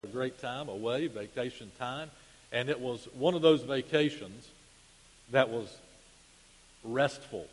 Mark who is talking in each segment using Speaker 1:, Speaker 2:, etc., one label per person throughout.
Speaker 1: A great time away, vacation time, and it was one of those vacations that was restful.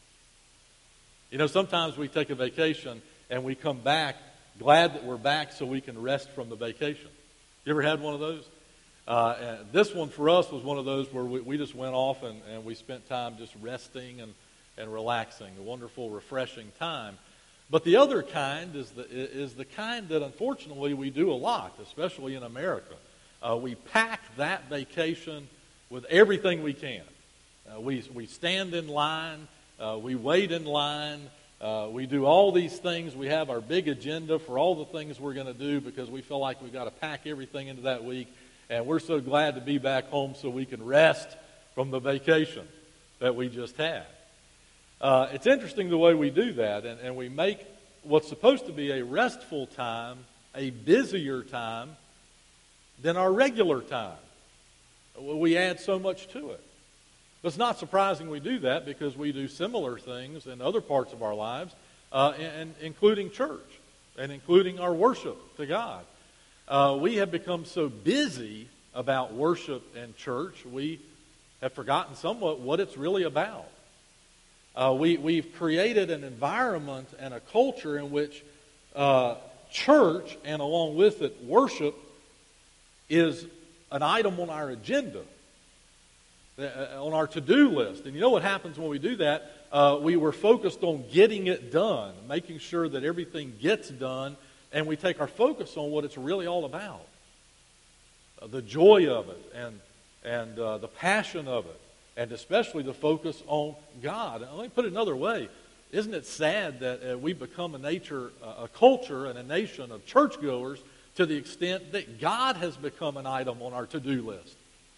Speaker 1: You know, sometimes we take a vacation and we come back glad that we're back so we can rest from the vacation. You ever had one of those? And this one for us was one of those where we just went off and we spent time just resting and relaxing. A wonderful, refreshing time. But the other kind is the kind that unfortunately we do a lot, especially in America. We pack that vacation with everything we can. We stand in line, we wait in line, we do all these things. We have our big agenda for all the things we're going to do because we feel like we've got to pack everything into that week. And we're so glad to be back home so we can rest from the vacation that we just had. It's interesting the way we do that, and we make what's supposed to be a restful time a busier time than our regular time. We add so much to it. But it's not surprising we do that because we do similar things in other parts of our lives, and including church and including our worship to God. We have become so busy about worship and church, we have forgotten somewhat what it's really about. We've created an environment and a culture in which church, and along with it, worship, is an item on our agenda, on our to-do list. And you know what happens when we do that? We were focused on getting it done, making sure that everything gets done, and we take our focus on what it's really all about. The joy of it and the passion of it. And especially the focus on God. And let me put it another way. Isn't it sad that we've become a culture and a nation of churchgoers to the extent that God has become an item on our to-do list?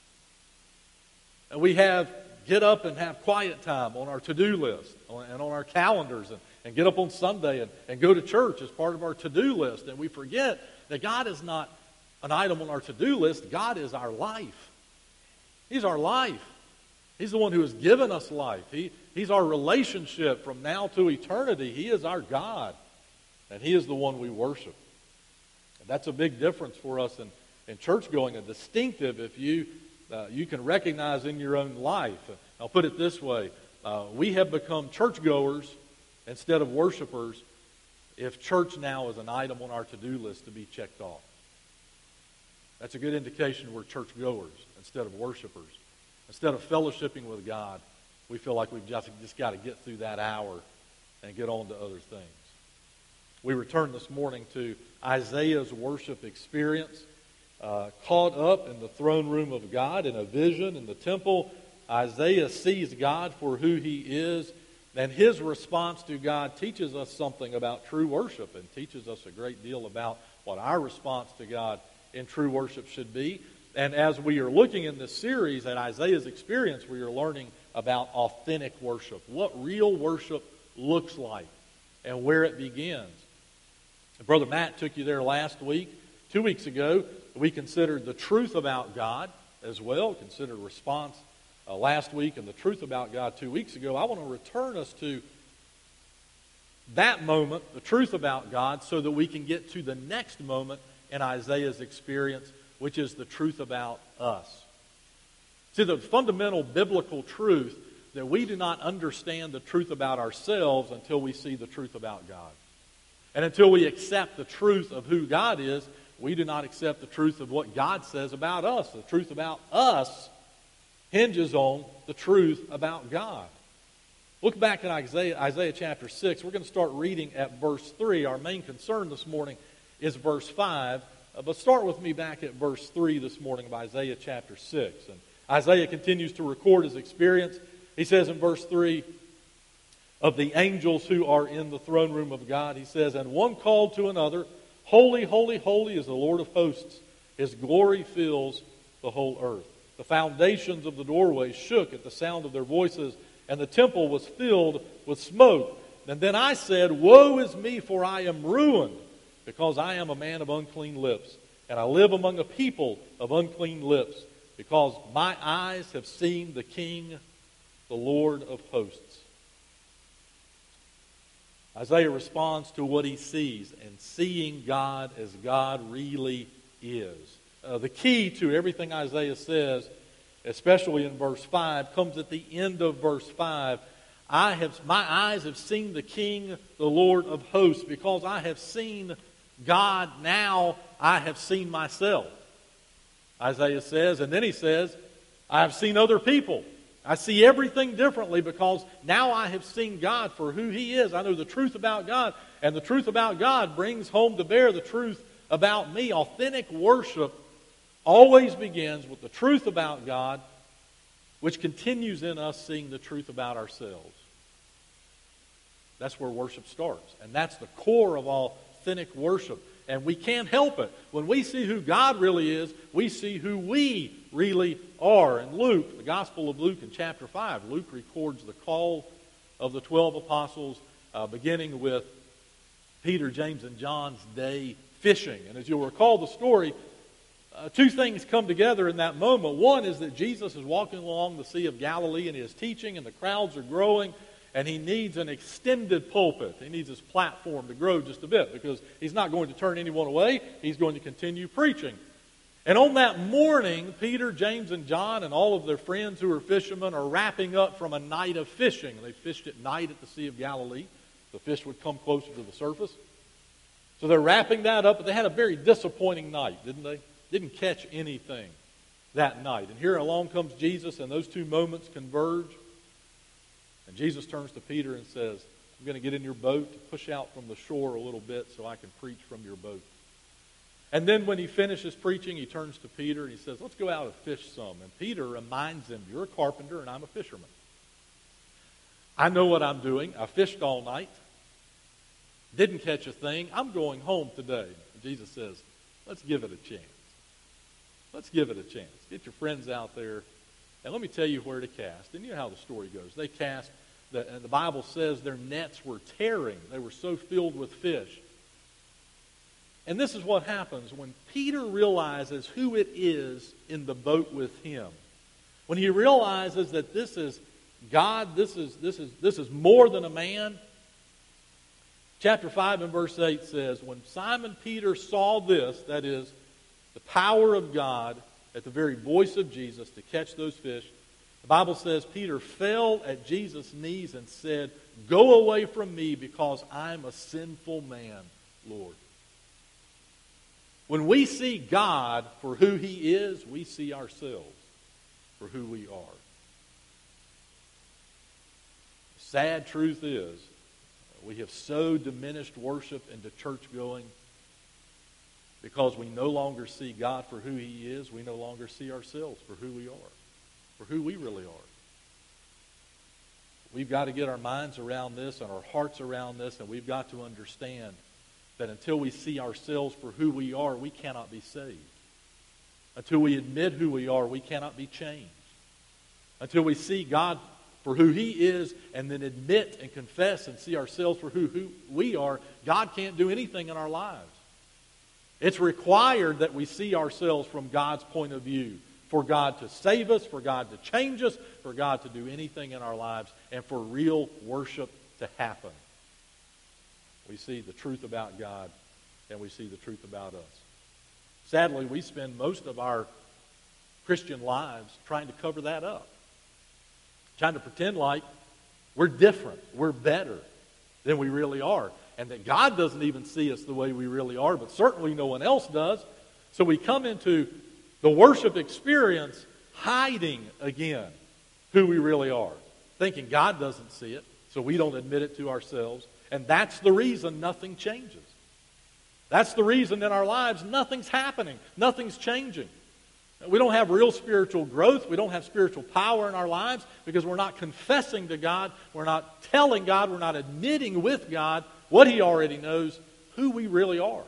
Speaker 1: And we have get up and have quiet time on our to-do list and on our calendars and get up on Sunday and go to church as part of our to-do list. And we forget that God is not an item on our to-do list. God is our life. He's our life. He's the one who has given us life. He's our relationship from now to eternity. He is our God. And He is the one we worship. And that's a big difference for us in church going, a distinctive if you can recognize in your own life. I'll put it this way. We have become churchgoers instead of worshipers if church now is an item on our to-do list to be checked off. That's a good indication we're churchgoers instead of worshipers. Instead of fellowshipping with God, we feel like we've just got to get through that hour and get on to other things. We return this morning to Isaiah's worship experience. Caught up in the throne room of God in a vision in the temple, Isaiah sees God for who He is, and his response to God teaches us something about true worship and teaches us a great deal about what our response to God in true worship should be. And as we are looking in this series at Isaiah's experience, we are learning about authentic worship, what real worship looks like and where it begins. And Brother Matt took you there last week. 2 weeks ago, we considered the truth about God as well, considered response last week and the truth about God 2 weeks ago. I want to return us to that moment, the truth about God, so that we can get to the next moment in Isaiah's experience, which is the truth about us. See, the fundamental biblical truth that we do not understand the truth about ourselves until we see the truth about God. And until we accept the truth of who God is, we do not accept the truth of what God says about us. The truth about us hinges on the truth about God. Look back at Isaiah chapter 6. We're going to start reading at verse 3. Our main concern this morning is verse 5. But start with me back at verse 3 this morning of Isaiah chapter 6. And Isaiah continues to record his experience. He says in verse 3, of the angels who are in the throne room of God, he says, and one called to another, holy, holy, holy is the Lord of hosts. His glory fills the whole earth. The foundations of the doorways shook at the sound of their voices, and the temple was filled with smoke. And then I said, woe is me, for I am ruined, because I am a man of unclean lips, and I live among a people of unclean lips, because my eyes have seen the King, the Lord of hosts. Isaiah responds to what he sees, and seeing God as God really is. The key to everything Isaiah says, especially in verse 5, comes at the end of verse 5. My eyes have seen the King, the Lord of hosts. Because I have seen God, now I have seen myself. Isaiah says, and then he says, I have seen other people. I see everything differently because now I have seen God for who He is. I know the truth about God, and the truth about God brings home to bear the truth about me. Authentic worship always begins with the truth about God, which continues in us seeing the truth about ourselves. That's where worship starts, and that's the core of authentic worship. And we can't help it. When we see who God really is, we see who we really are. In Luke, the Gospel of Luke in chapter 5, Luke records the call of the 12 apostles, beginning with Peter, James, and John's day fishing. And as you'll recall the story, two things come together in that moment. One is that Jesus is walking along the Sea of Galilee and He is teaching, and the crowds are growing. And He needs an extended pulpit. He needs His platform to grow just a bit because He's not going to turn anyone away. He's going to continue preaching. And on that morning, Peter, James, and John and all of their friends who are fishermen are wrapping up from a night of fishing. They fished at night at the Sea of Galilee. The fish would come closer to the surface. So they're wrapping that up, but they had a very disappointing night, didn't they? Didn't catch anything that night. And here along comes Jesus, and those two moments converge. And Jesus turns to Peter and says, I'm going to get in your boat to push out from the shore a little bit so I can preach from your boat. And then when He finishes preaching, He turns to Peter and He says, let's go out and fish some. And Peter reminds him, you're a carpenter and I'm a fisherman. I know what I'm doing. I fished all night. Didn't catch a thing. I'm going home today. And Jesus says, let's give it a chance. Let's give it a chance. Get your friends out there. And let me tell you where to cast. And you know how the story goes. They cast, and the Bible says their nets were tearing. They were so filled with fish. And this is what happens when Peter realizes who it is in the boat with him. When he realizes that this is God, this is more than a man. Chapter 5 and verse 8 says, when Simon Peter saw this, that is, the power of God at the very voice of Jesus to catch those fish, the Bible says Peter fell at Jesus' knees and said, go away from me because I'm a sinful man, Lord. When we see God for who He is, we see ourselves for who we are. The sad truth is, we have so diminished worship into church going because we no longer see God for who He is. We no longer see ourselves for who we are, for who we really are. We've got to get our minds around this and our hearts around this, and we've got to understand that until we see ourselves for who we are, we cannot be saved. Until we admit who we are, we cannot be changed. Until we see God for who He is and then admit and confess and see ourselves for who we are, God can't do anything in our lives. It's required that we see ourselves from God's point of view for God to save us, for God to change us, for God to do anything in our lives, and for real worship to happen. We see the truth about God, and we see the truth about us. Sadly, we spend most of our Christian lives trying to cover that up. Trying to pretend like we're different, we're better than we really are. And that God doesn't even see us the way we really are, but certainly no one else does. So we come into the worship experience hiding again who we really are. Thinking God doesn't see it, so we don't admit it to ourselves. And that's the reason nothing changes. That's the reason in our lives nothing's happening, nothing's changing. We don't have real spiritual growth. We don't have spiritual power in our lives because we're not confessing to God. We're not telling God. We're not admitting with God what He already knows, who we really are.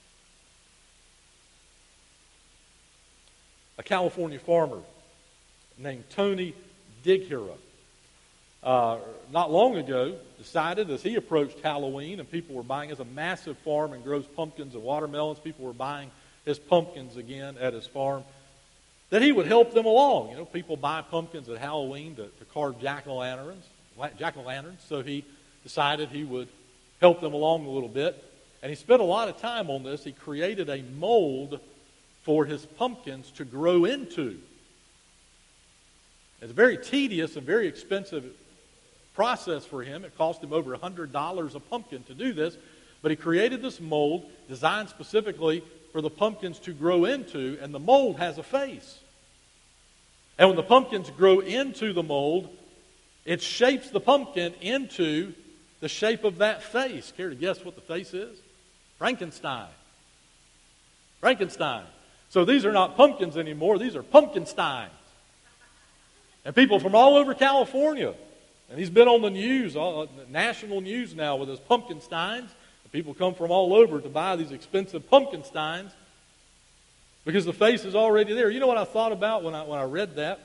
Speaker 1: A California farmer named Tony Dighera not long ago decided as he approached Halloween and people were buying, as a massive farm and grows pumpkins and watermelons, people were buying his pumpkins again at his farm, that he would help them along. You know, people buy pumpkins at Halloween to carve jack-o'-lanterns. So he decided he would help them along a little bit. And he spent a lot of time on this. He created a mold for his pumpkins to grow into. It's a very tedious and very expensive process for him. It cost him over $100 a pumpkin to do this. But he created this mold designed specifically for the pumpkins to grow into, and the mold has a face. And when the pumpkins grow into the mold, it shapes the pumpkin into the shape of that face. Care to guess what the face is? Frankenstein. Frankenstein. So these are not pumpkins anymore. These are Pumpkinsteins. And people from all over California, and he's been on the news, national news now with his Pumpkinsteins. People come from all over to buy these expensive Pumpkinsteins because the face is already there. You know what I thought about when I read that?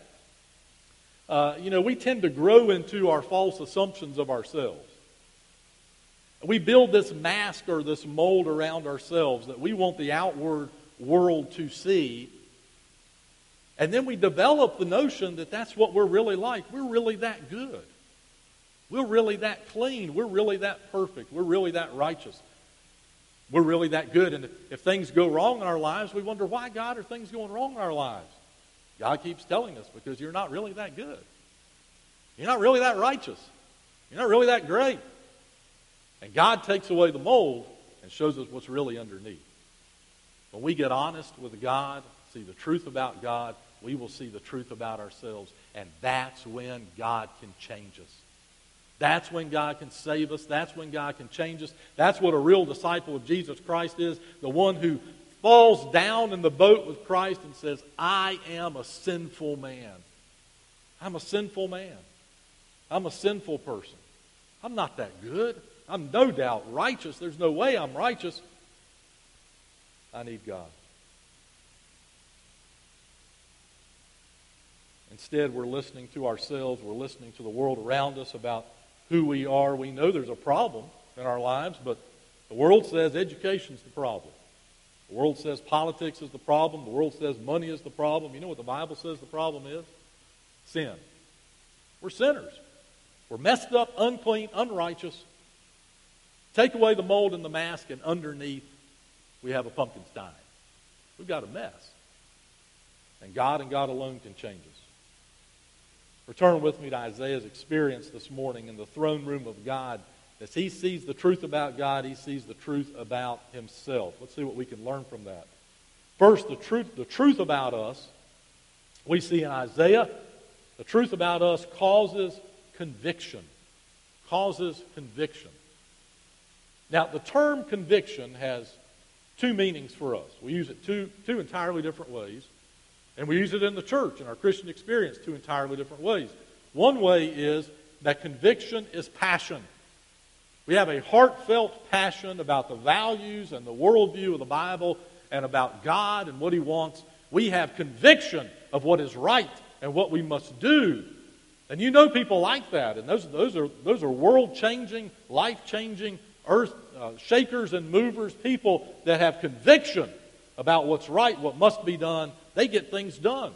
Speaker 1: We tend to grow into our false assumptions of ourselves. We build this mask or this mold around ourselves that we want the outward world to see. And then we develop the notion that that's what we're really like. We're really that good. We're really that clean. We're really that perfect. We're really that righteous. We're really that good. And if things go wrong in our lives, we wonder, why, God, are things going wrong in our lives? God keeps telling us, because you're not really that good. You're not really that righteous. You're not really that great. And God takes away the mold and shows us what's really underneath. When we get honest with God, see the truth about God, we will see the truth about ourselves. And that's when God can change us. That's when God can save us. That's when God can change us. That's what a real disciple of Jesus Christ is. The one who falls down in the boat with Christ and says, I am a sinful man. I'm a sinful man. I'm a sinful person. I'm not that good. I'm no doubt righteous. There's no way I'm righteous. I need God. Instead, we're listening to ourselves. We're listening to the world around us about who we are. We know there's a problem in our lives, but the world says education's the problem. The world says politics is the problem. The world says money is the problem. You know what the Bible says the problem is? Sin. We're sinners. We're messed up, unclean, unrighteous. Take away the mold and the mask, and underneath we have a Pumpkinstein. We've got a mess. And God alone can change us. Return with me to Isaiah's experience this morning in the throne room of God. As he sees the truth about God, he sees the truth about himself. Let's see what we can learn from that. First, the truth about us, we see in Isaiah, the truth about us causes conviction. Causes conviction. Now, the term conviction has two meanings for us. We use it two entirely different ways. And we use it in the church, in our Christian experience, two entirely different ways. One way is that conviction is passion. We have a heartfelt passion about the values and the worldview of the Bible and about God and what He wants. We have conviction of what is right and what we must do. And you know people like that. And those are world-changing, life-changing, earth shakers and movers, people that have conviction about what's right, what must be done. They get things done.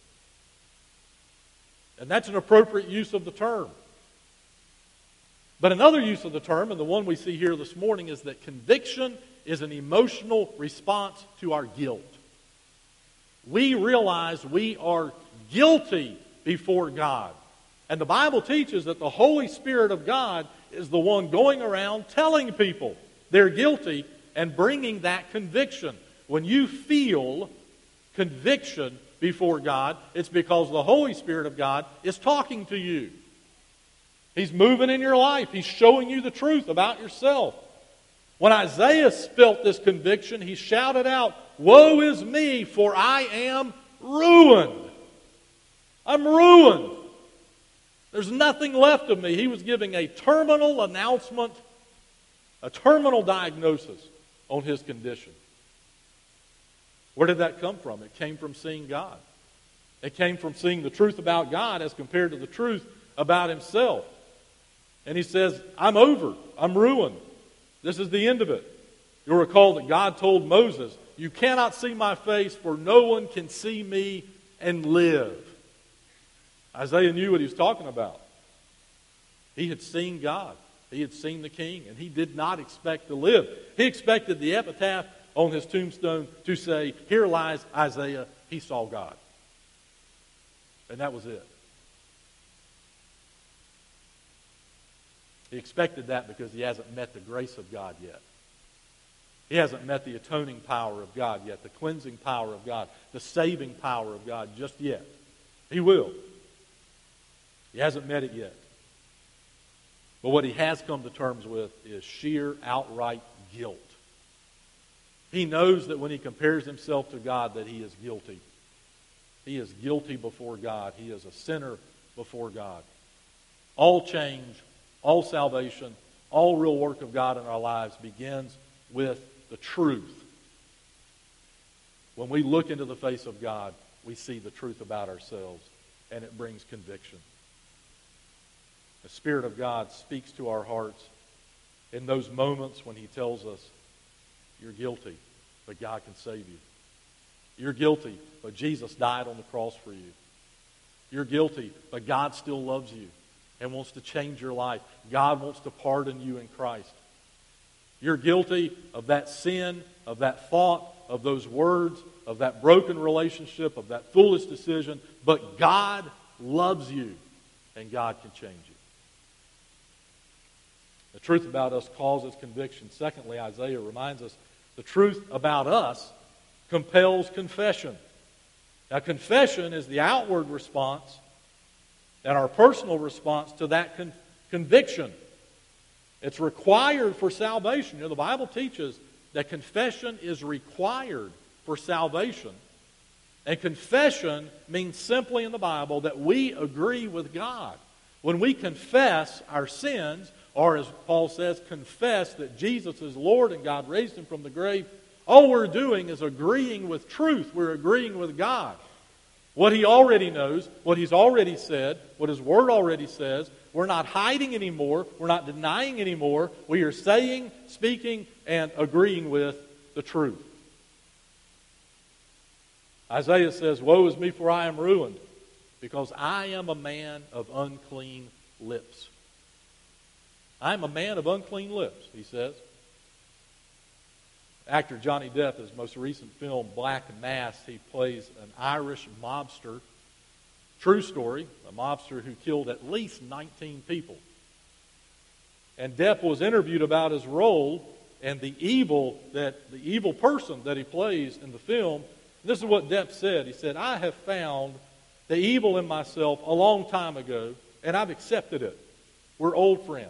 Speaker 1: And that's an appropriate use of the term. But another use of the term, and the one we see here this morning, is that conviction is an emotional response to our guilt. We realize we are guilty before God. And the Bible teaches that the Holy Spirit of God is the one going around telling people they're guilty and bringing that conviction. When you feel conviction before God, it's because the Holy Spirit of God is talking to you. He's moving in your life. He's showing you the truth about yourself. When Isaiah felt this conviction, he shouted out, "Woe is me, for I am ruined." I'm ruined. There's nothing left of me. He was giving a terminal announcement, a terminal diagnosis on his condition. Where did that come from? It came from seeing God. It came from seeing the truth about God as compared to the truth about himself. And he says, I'm over. I'm ruined. This is the end of it. You'll recall that God told Moses, you cannot see my face, for no one can see me and live. Isaiah knew what he was talking about. He had seen God. He had seen the King, and he did not expect to live. He expected the epitaph on his tombstone to say, here lies Isaiah, he saw God. And that was it. He expected that because he hasn't met the grace of God yet. He hasn't met the atoning power of God yet, the cleansing power of God, the saving power of God just yet. He will. He hasn't met it yet. But what he has come to terms with is sheer, outright guilt. He knows that when he compares himself to God that he is guilty. He is guilty before God. He is a sinner before God. All change, all salvation, all real work of God in our lives begins with the truth. When we look into the face of God, we see the truth about ourselves, and it brings conviction. The Spirit of God speaks to our hearts in those moments when he tells us, you're guilty, but God can save you. You're guilty, but Jesus died on the cross for you. You're guilty, but God still loves you and wants to change your life. God wants to pardon you in Christ. You're guilty of that sin, of that thought, of those words, of that broken relationship, of that foolish decision, but God loves you and God can change you. The truth about us causes conviction. Secondly, Isaiah reminds us the truth about us compels confession. Now, confession is the outward response and our personal response to that conviction. It's required for salvation. The Bible teaches that confession is required for salvation. And confession means simply in the Bible that we agree with God. When we confess our sins, or as Paul says, confess that Jesus is Lord and God raised him from the grave, all we're doing is agreeing with truth. We're agreeing with God. What he already knows, what he's already said, what his word already says. We're not hiding anymore. We're not denying anymore. We are saying, speaking, and agreeing with the truth. Isaiah says, woe is me, for I am ruined, because I am a man of unclean lips. I am a man of unclean lips, he says. Actor Johnny Depp, his most recent film, Black Mass, he plays an Irish mobster. True story, a mobster who killed at least 19 people. And Depp was interviewed about his role and the evil person that he plays in the film. And this is what Depp said. He said, I have found the evil in myself a long time ago, and I've accepted it. We're old friends.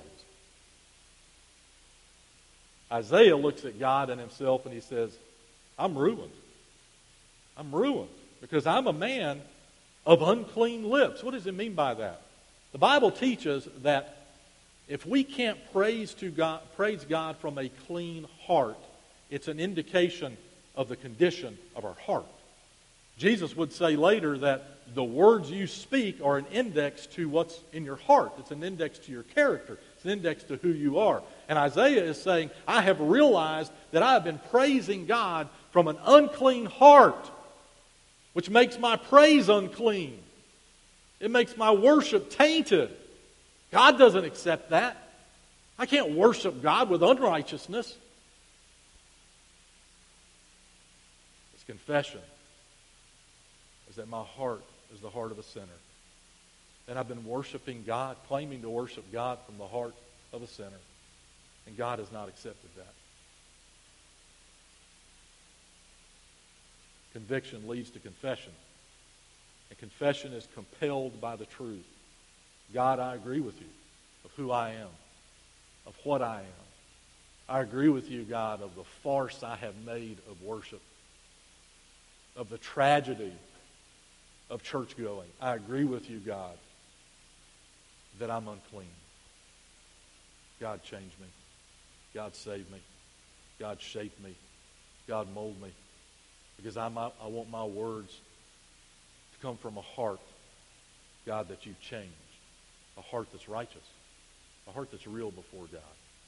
Speaker 1: Isaiah looks at God and himself and he says, I'm ruined. I'm ruined because I'm a man of unclean lips. What does it mean by that? The Bible teaches that if we can't praise God from a clean heart, it's an indication of the condition of our heart. Jesus would say later that the words you speak are an index to what's in your heart. It's an index to your character. It's an index to who you are. And Isaiah is saying, I have realized that I have been praising God from an unclean heart, which makes my praise unclean. It makes my worship tainted. God doesn't accept that. I can't worship God with unrighteousness. It's confession. Is that my heart is the heart of a sinner. And I've been worshiping God, claiming to worship God from the heart of a sinner. And God has not accepted that. Conviction leads to confession. And confession is compelled by the truth. God, I agree with you of who I am, of what I am. I agree with you, God, of the farce I have made of worship, of the tragedy of church going. I agree with you, God, that I'm unclean. God, change me. God, save me. God, shape me. God, mold me. Because I want my words to come from a heart, God, that you've changed. A heart that's righteous. A heart that's real before God.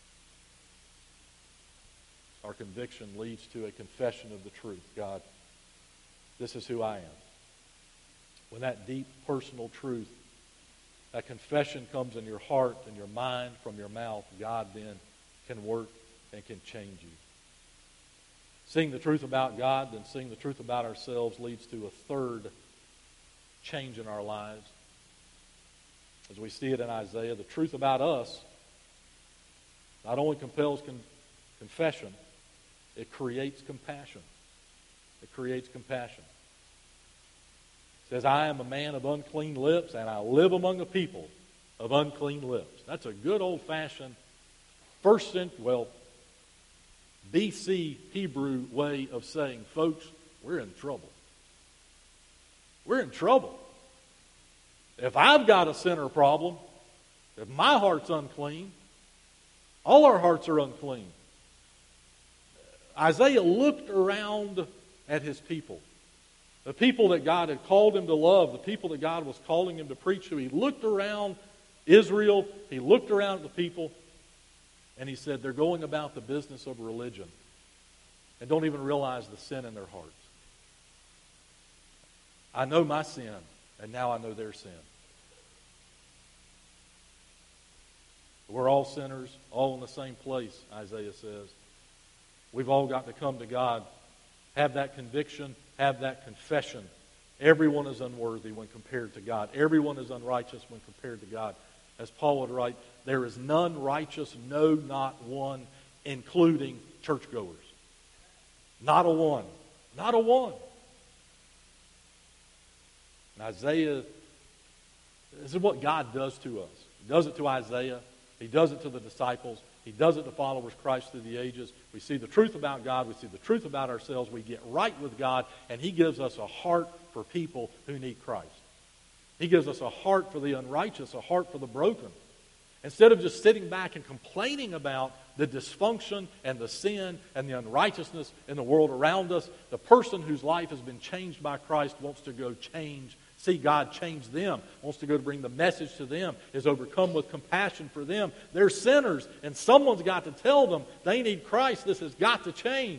Speaker 1: Our conviction leads to a confession of the truth. God, this is who I am. When that deep personal truth, that confession comes in your heart and your mind from your mouth, God then can work and can change you. Seeing the truth about God, then seeing the truth about ourselves leads to a third change in our lives. As we see it in Isaiah, the truth about us not only compels confession, it creates compassion. It creates compassion. It says, I am a man of unclean lips, and I live among a people of unclean lips. That's a good old-fashioned BC Hebrew way of saying, folks, we're in trouble. We're in trouble. If I've got a sinner problem, if my heart's unclean, all our hearts are unclean. Isaiah looked around at his people, the people that God had called him to love, the people that God was calling him to preach to. He looked around Israel, he looked around at the people, and he said, they're going about the business of religion and don't even realize the sin in their hearts. I know my sin, and now I know their sin. We're all sinners, all in the same place, Isaiah says. We've all got to come to God, have that conviction, have that confession. Everyone is unworthy when compared to God. Everyone is unrighteous when compared to God. As Paul would write, there is none righteous, no, not one, including churchgoers. Not a one. Not a one. And Isaiah, this is what God does to us. He does it to Isaiah. He does it to the disciples. He does it to followers of Christ through the ages. We see the truth about God. We see the truth about ourselves. We get right with God, and He gives us a heart for people who need Christ. He gives us a heart for the unrighteous, a heart for the broken. Instead of just sitting back and complaining about the dysfunction and the sin and the unrighteousness in the world around us, the person whose life has been changed by Christ wants to go see God change them, wants to go to bring the message to them, is overcome with compassion for them. They're sinners, and someone's got to tell them they need Christ. This has got to change.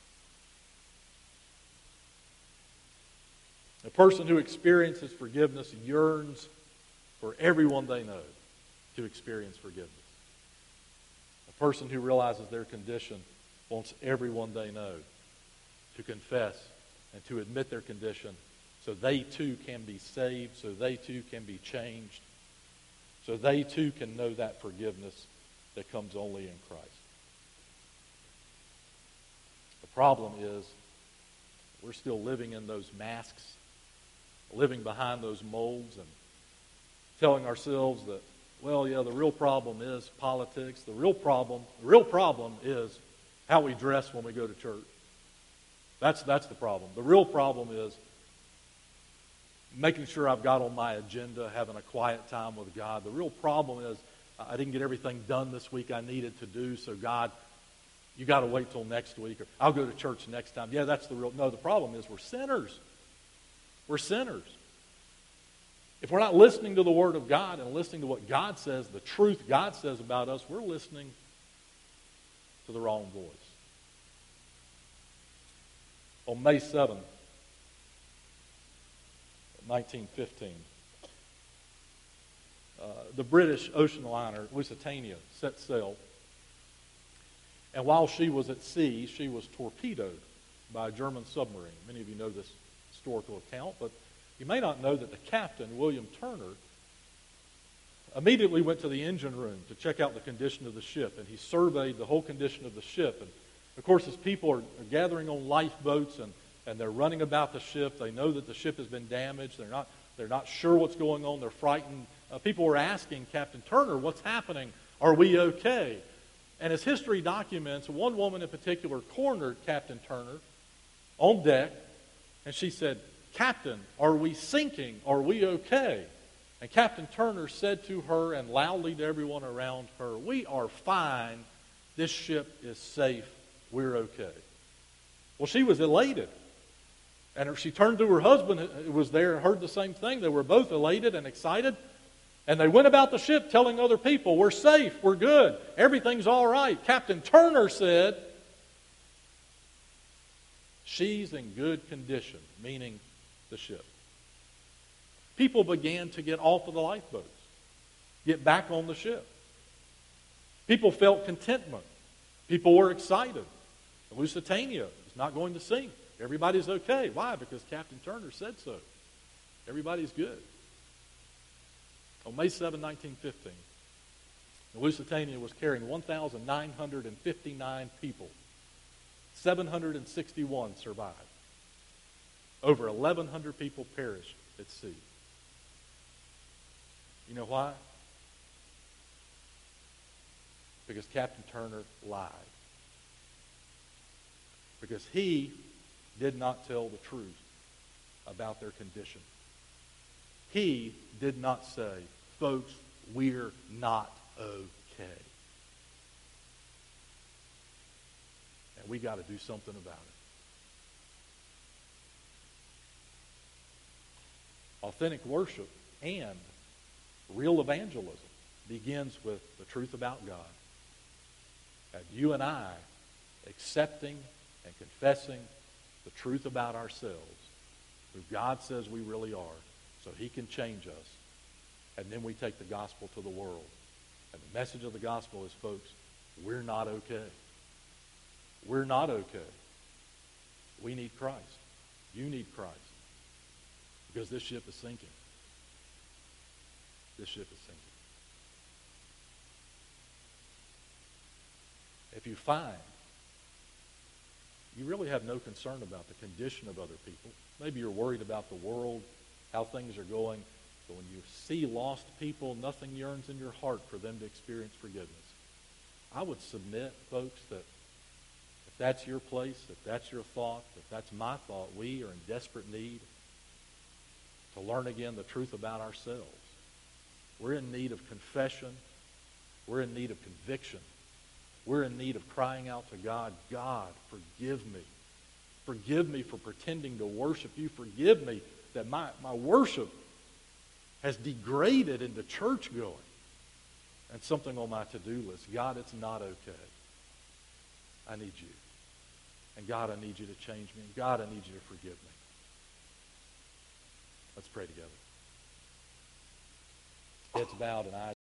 Speaker 1: A person who experiences forgiveness yearns for everyone they know to experience forgiveness. A person who realizes their condition wants everyone they know to confess and to admit their condition so they too can be saved, so they too can be changed, so they too can know that forgiveness that comes only in Christ. The problem is we're still living in those masks, living behind those molds, and telling ourselves that, well, yeah, the real problem is politics. The real problem is how we dress when we go to church. That's the problem. The real problem is making sure I've got on my agenda, having a quiet time with God. The real problem is I didn't get everything done this week I needed to do, so God, you got to wait till next week, or I'll go to church next time. Yeah, that's the real... No, the problem is we're sinners. We're sinners. If we're not listening to the Word of God and listening to what God says, the truth God says about us, we're listening to the wrong voice. On May 7th, 1915, the British ocean liner Lusitania set sail, and while she was at sea, she was torpedoed by a German submarine. Many of you know this historical account, but you may not know that the captain, William Turner, immediately went to the engine room to check out the condition of the ship, and he surveyed the whole condition of the ship. And of course, as people are gathering on lifeboats and they're running about the ship, they know that the ship has been damaged. They're not sure what's going on. They're frightened. People were asking Captain Turner, what's happening? Are we okay? And as history documents, one woman in particular cornered Captain Turner on deck, and she said, "Captain, are we sinking? Are we okay?" And Captain Turner said to her and loudly to everyone around her, "We are fine. This ship is safe. We're okay." Well, she was elated. And she turned to her husband, who was there, and heard the same thing. They were both elated and excited. And they went about the ship telling other people, "We're safe. We're good. Everything's all right." Captain Turner said, "She's in good condition," meaning the ship. People began to get off of the lifeboats, get back on the ship. People felt contentment. People were excited. The Lusitania just not going to sing. Everybody's okay. Why? Because Captain Turner said so. Everybody's good. On May 7, 1915, the Lusitania was carrying 1,959 people. 761 survived. Over 1,100 people perished at sea. You know why? Because Captain Turner lied. Because he did not tell the truth about their condition. He did not say, folks, we're not okay. And we got to do something about it. Authentic worship and real evangelism begins with the truth about God. And you and I accepting and confessing the truth about ourselves, who God says we really are, so he can change us. And then we take the gospel to the world. And the message of the gospel is, folks, we're not okay. We're not okay. We need Christ. You need Christ. Because this ship is sinking. This ship is sinking. If you find you really have no concern about the condition of other people, maybe you're worried about the world, how things are going, but when you see lost people, nothing yearns in your heart for them to experience forgiveness. I would submit, folks, that if that's your place, if that's your thought, if that's my thought, we are in desperate need to learn again the truth about ourselves. We're in need of confession. We're in need of conviction. We're in need of crying out to God, God, forgive me. Forgive me for pretending to worship you. Forgive me that my worship has degraded into church going. And something on my to-do list. God, it's not okay. I need you. And God, I need you to change me. And God, I need you to forgive me. Let's pray together. Heads bowed and eyes